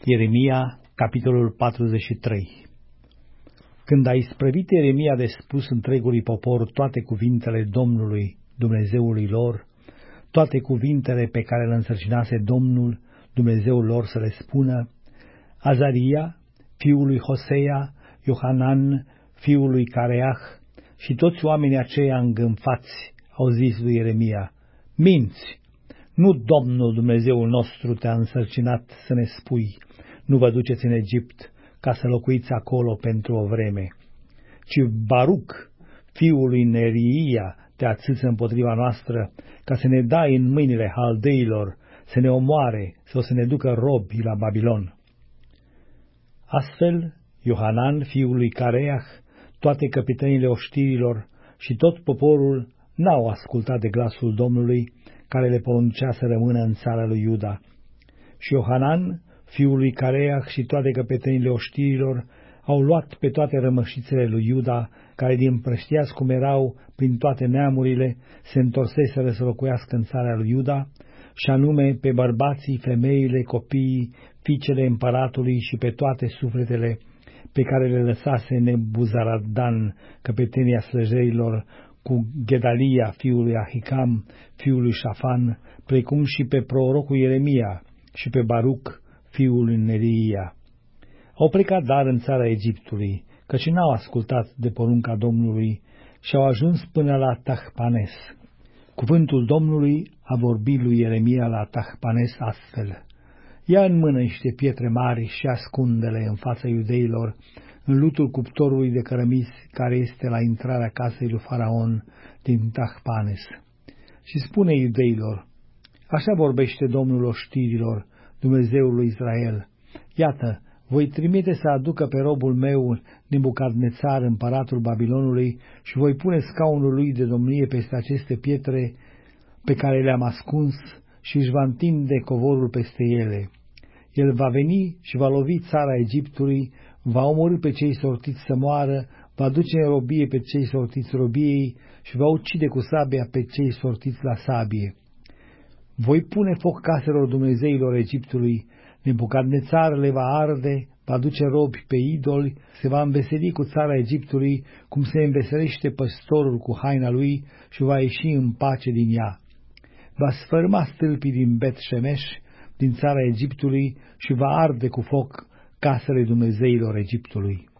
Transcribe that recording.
Ieremia, capitolul 43. Când a isprăvit Ieremia de spus întregului popor toate cuvintele Domnului, Dumnezeului lor, toate cuvintele pe care le însărcinase Domnul, Dumnezeul lor să le spună, Azaria, fiul lui Hosea, Iohanan, fiul lui Careah și toți oamenii aceia îngânfați au zis lui Ieremia, minți! Nu Domnul Dumnezeul nostru te-a însărcinat să ne spui, nu vă duceți în Egipt ca să locuiți acolo pentru o vreme, ci Baruc, fiul lui Neria, te atâță împotriva noastră, ca să ne dai în mâinile haldeilor, să ne omoare sau să ne ducă robi la Babilon. Astfel, Iohanan, fiul lui Careah, toate căpetenile oștirilor și tot poporul n-au ascultat de glasul Domnului, care le poruncea să rămână în țara lui Iuda. Și Iohanan, fiul lui Careah și toate căpetenile oștirilor au luat pe toate rămășițele lui Iuda, care din prăștiați cum erau prin toate neamurile, se întorseseră să locuiască în țara lui Iuda, și anume pe bărbații, femeile, copiii, fiicele împăratului și pe toate sufletele pe care le lăsase Nebuzaradan, căpetenia slăjerilor, cu Gedalia, fiul lui Ahicam, fiul lui Șafan, precum și pe prorocul Ieremia și pe Baruc, fiul lui Neria. Au plecat dar în țara Egiptului, căci n-au ascultat de porunca Domnului și au ajuns până la Tahpanes. Cuvântul Domnului a vorbit lui Ieremia la Tahpanes astfel: ia în mână niște pietre mari și ascunde-le în fața iudeilor, în lutul cuptorului de cărămizi care este la intrarea casei lui Faraon din Tahpanes. Și spune iudeilor, așa vorbește Domnul oștirilor, Dumnezeul lui Israel, iată, voi trimite să aducă pe robul meu Nebucadnețar, împăratul Babilonului, și voi pune scaunul lui de domnie peste aceste pietre pe care le-am ascuns și își va întinde covorul peste ele. El va veni și va lovi țara Egiptului, va omorî pe cei sortiți să moară, va duce în robie pe cei sortiți robiei și va ucide cu sabia pe cei sortiți la sabie. Voi pune foc caselor Dumnezeilor Egiptului, Nebucadnețar le va arde, va duce robi pe idoli, se va înveseli cu țara Egiptului, cum se înveselește păstorul cu haina lui și va ieși în pace din ea. Va sfărâma stâlpii din Bet-Shemesh, din țara Egiptului, și va arde cu foc casele Dumnezeilor Egiptului.